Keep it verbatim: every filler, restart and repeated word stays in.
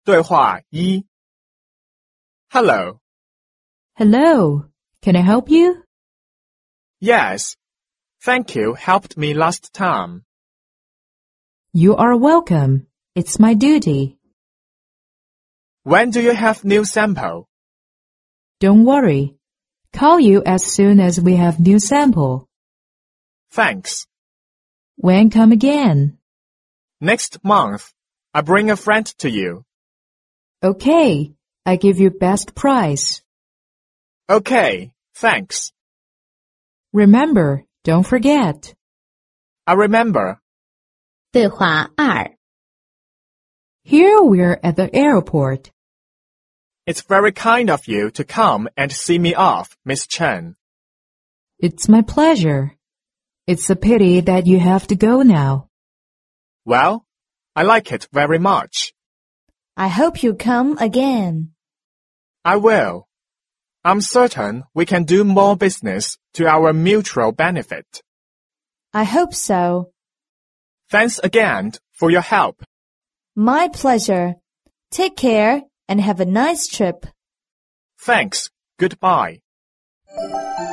对话一 Hello. Hello, can I help you? Yes. Thank you helped me last time. You are welcome. It's my duty. When do you have new sample? Don't worry. Call you as soon as we have new sample. Thanks. When come again? Next month, I bring a friend to you. Okay, I give you best price. Okay, thanks. Remember, don't forget. I remember. 对话二 Here we're at the airport. It's very kind of you to come and see me off, Miss Chen. It's my pleasure. It's a pity that you have to go now. Well, I like it very much. I hope you come again. I will. I'm certain we can do more business to our mutual benefit. I hope so. Thanks again for your help. My pleasure. Take care and have a nice trip. Thanks. Goodbye.